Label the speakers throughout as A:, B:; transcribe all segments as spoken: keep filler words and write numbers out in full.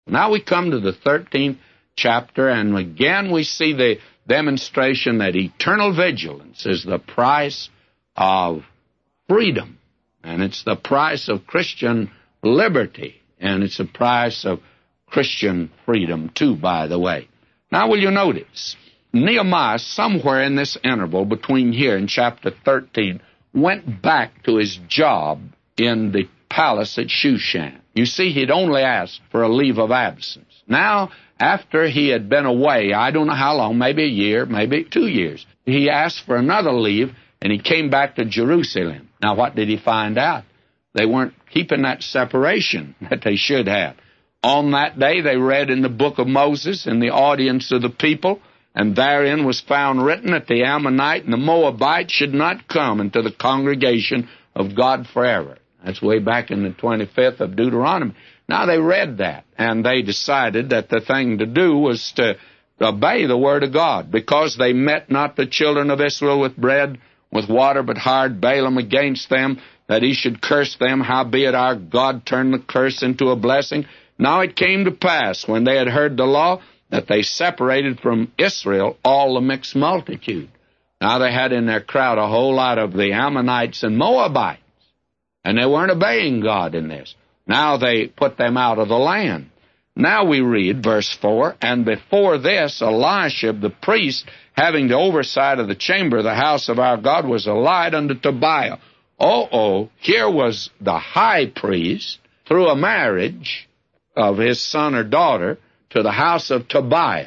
A: Now we come to the thirteenth chapter, and again we see the demonstration that eternal vigilance is the price of freedom, and it's the price of Christian liberty, and it's the price of Christian freedom, too, by the way. Now, will you notice, Nehemiah, somewhere in this interval between here and chapter thirteen, went back to his job in the palace at Shushan. You see, he'd only asked for a leave of absence. Now, after he had been away, I don't know how long, maybe a year, maybe two years, he asked for another leave, and he came back to Jerusalem. Now, what did he find out? They weren't keeping that separation that they should have. On that day, they read in the book of Moses in the audience of the people, and therein was found written that the Ammonite and the Moabite should not come into the congregation of God forever. That's way back in the twenty-fifth of Deuteronomy. Now, they read that, and they decided that the thing to do was to obey the word of God, because they met not the children of Israel with bread, with water, but hired Balaam against them, that he should curse them. Howbeit our God turned the curse into a blessing. Now it came to pass, when they had heard the law, that they separated from Israel all the mixed multitude. Now they had in their crowd a whole lot of the Ammonites and Moabites, and they weren't obeying God in this. Now they put them out of the land. Now we read, verse four, and before this Eliashib the priest, having the oversight of the chamber of the house of our God, was allied unto Tobiah. Oh, oh, here was the high priest, through a marriage of his son or daughter, to the house of Tobiah.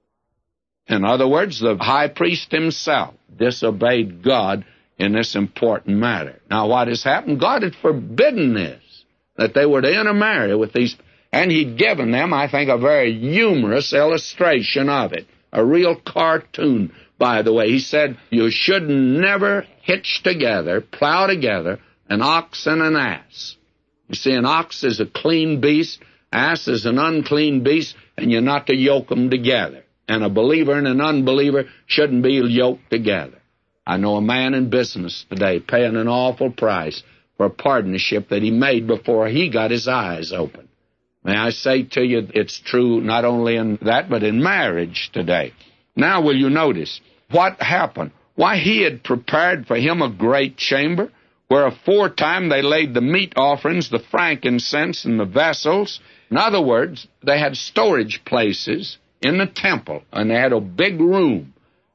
A: In other words, the high priest himself disobeyed God in this important matter. Now, what has happened? God had forbidden this, that they were to intermarry with these, and he'd given them, I think, a very humorous illustration of it, a real cartoon, by the way. He said, you should never hitch together, plow together, an ox and an ass. You see, an ox is a clean beast, ass is an unclean beast, and you're not to yoke them together. And a believer and an unbeliever shouldn't be yoked together. I know a man in business today paying an awful price for a partnership that he made before he got his eyes open. May I say to you, it's true not only in that, but in marriage today. Now, will you notice what happened? Why, he had prepared for him a great chamber, where aforetime they laid the meat offerings, the frankincense, and the vessels. In other words, they had storage places in the temple, and they had a big room.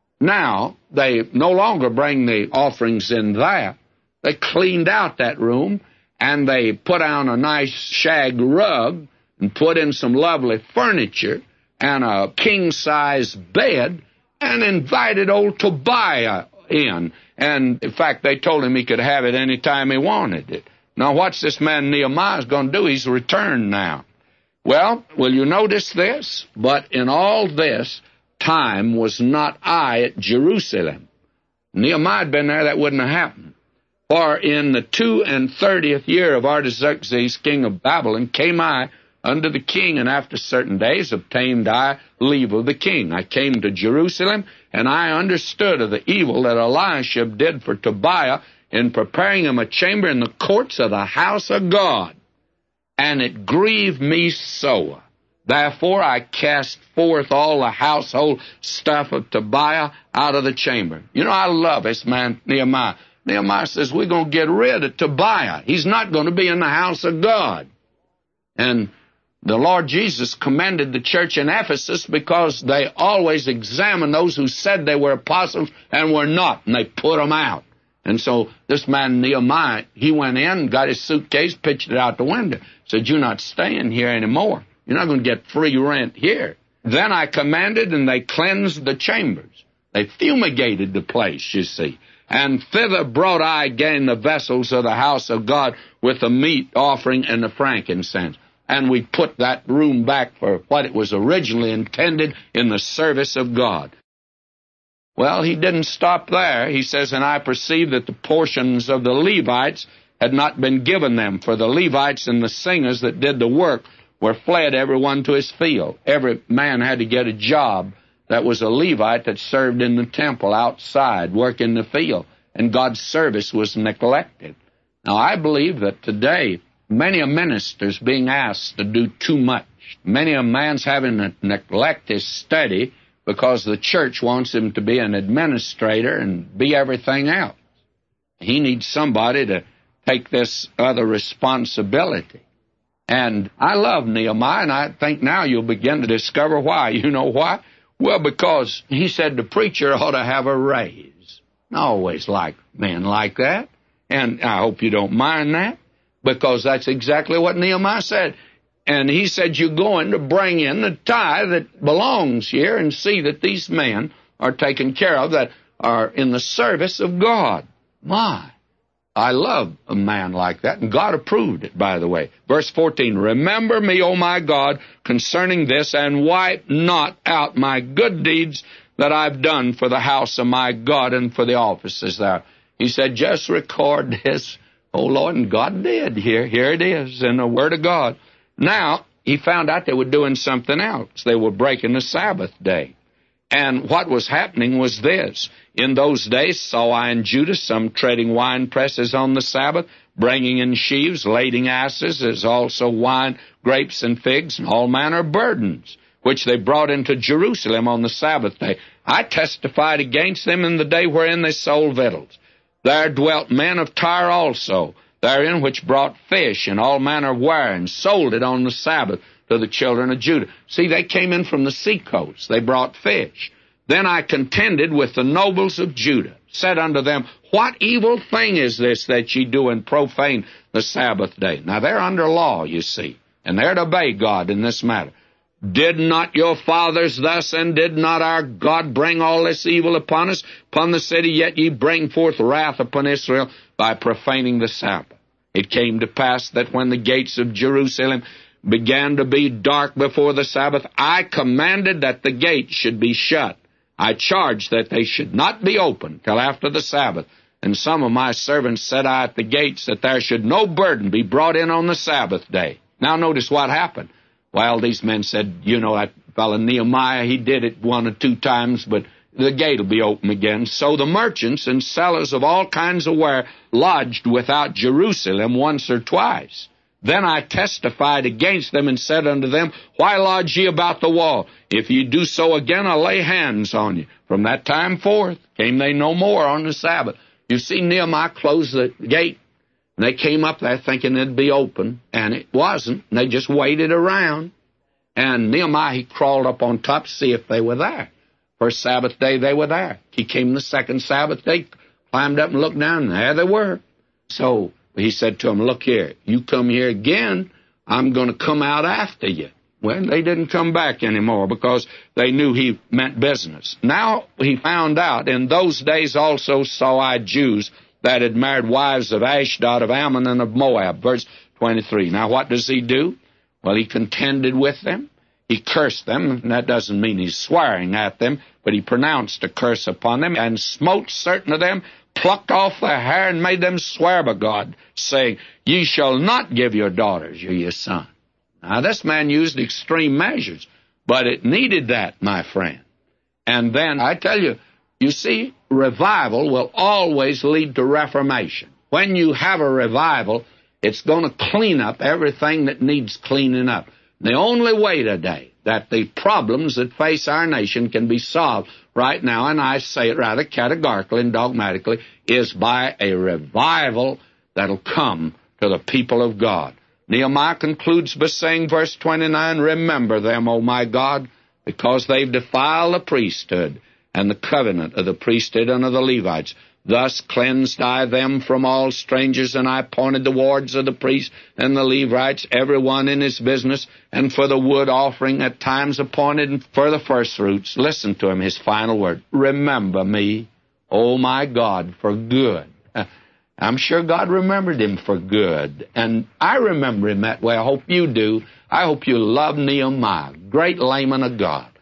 A: Now, they no longer bring the offerings in there. They cleaned out that room, and they put on a nice shag rug and put in some lovely furniture and a king-size bed and invited old Tobiah in. And, in fact, they told him he could have it any time he wanted it. Now, what's this man Nehemiah going to do? He's returned now. Well, will you notice this? But in all this time was not I at Jerusalem. Nehemiah had been there, that wouldn't have happened. For in the two and thirtieth year of Artaxerxes, king of Babylon, came I unto the king, and after certain days obtained I leave of the king. I came to Jerusalem, and I understood of the evil that Eliashib did for Tobiah in preparing him a chamber in the courts of the house of God. And it grieved me sore. Therefore I cast forth all the household stuff of Tobiah out of the chamber. You know, I love this man, Nehemiah. Nehemiah says, we're going to get rid of Tobiah. He's not going to be in the house of God. And the Lord Jesus commended the church in Ephesus because they always examined those who said they were apostles and were not, and they put them out. And so this man Nehemiah, he went in, got his suitcase, pitched it out the window, said, you're not staying here anymore. You're not going to get free rent here. Then I commanded, and they cleansed the chambers. They fumigated the place, you see. And thither brought I again the vessels of the house of God with the meat offering and the frankincense. And we put that room back for what it was originally intended, in the service of God. Well, he didn't stop there. He says, and I perceived that the portions of the Levites had not been given them, for the Levites and the singers that did the work were fled every one to his field. Every man had to get a job that was a Levite that served in the temple outside, work in the field, and God's service was neglected. Now, I believe that today Many a minister's being asked to do too much. Many a man's having to neglect his study because the church wants him to be an administrator and be everything else. He needs somebody to take this other responsibility. And I love Nehemiah, and I think now you'll begin to discover why. You know why? Well, because he said the preacher ought to have a raise. I always like men like that, and I hope you don't mind that, because that's exactly what Nehemiah said. And he said, you're going to bring in the tithe that belongs here and see that these men are taken care of, that are in the service of God. My, I love a man like that, and God approved it, by the way. Verse fourteen, remember me, O my God, concerning this, and wipe not out my good deeds that I've done for the house of my God and for the offices there. He said, just record this, oh Lord, and God did. Here, here it is in the Word of God. Now, he found out they were doing something else. They were breaking the Sabbath day. And what was happening was this. In those days saw I in Judah some treading wine presses on the Sabbath, bringing in sheaves, lading asses, as also wine, grapes, and figs, and all manner of burdens, which they brought into Jerusalem on the Sabbath day. I testified against them in the day wherein they sold victuals. There dwelt men of Tyre also, therein which brought fish and all manner of ware, and sold it on the Sabbath to the children of Judah. See, they came in from the seacoast. They brought fish. Then I contended with the nobles of Judah, said unto them, what evil thing is this that ye do and profane the Sabbath day? Now, they're under law, you see, and they're to obey God in this matter. Did not your fathers thus, and did not our God bring all this evil upon us, upon the city, yet ye bring forth wrath upon Israel by profaning the Sabbath? It came to pass that when the gates of Jerusalem began to be dark before the Sabbath, I commanded that the gates should be shut. I charged that they should not be opened till after the Sabbath. And some of my servants said I at the gates that there should no burden be brought in on the Sabbath day. Now notice what happened. Well, these men said, you know, that fellow Nehemiah, he did it one or two times, but the gate will be open again. So the merchants and sellers of all kinds of ware lodged without Jerusalem once or twice. Then I testified against them and said unto them, why lodge ye about the wall? If ye do so again, I'll lay hands on you. From that time forth came they no more on the Sabbath. You see, Nehemiah closed the gate. And they came up there thinking it'd be open, and it wasn't. And they just waited around. And Nehemiah, he crawled up on top to see if they were there. First Sabbath day, they were there. He came the second Sabbath day, climbed up and looked down, and there they were. So he said to them, look here, you come here again, I'm going to come out after you. Well, they didn't come back anymore because they knew he meant business. Now he found out, in those days also saw I Jews that had married wives of Ashdod, of Ammon, and of Moab. Verse twenty-three. Now what does he do? Well, he contended with them. He cursed them, and that doesn't mean he's swearing at them, but he pronounced a curse upon them, and smote certain of them, plucked off their hair, and made them swear by God, saying, ye shall not give your daughters or your son. Now, this man used extreme measures, but it needed that, my friend. And then, I tell you, you see, revival will always lead to reformation. When you have a revival, it's going to clean up everything that needs cleaning up. The only way today that the problems that face our nation can be solved right now, and I say it rather categorically and dogmatically, is by a revival that'll come to the people of God. Nehemiah concludes by saying, verse twenty-nine, remember them, O my God, because they've defiled the priesthood and the covenant of the priesthood and of the Levites. Thus cleansed I them from all strangers, and I appointed the wards of the priests and the Levites, every one in his business, and for the wood offering at times appointed, and for the first fruits. Listen to him, his final word. Remember me, O my God, for good. I'm sure God remembered him for good, and I remember him that way. I hope you do. I hope you love Nehemiah, great layman of God.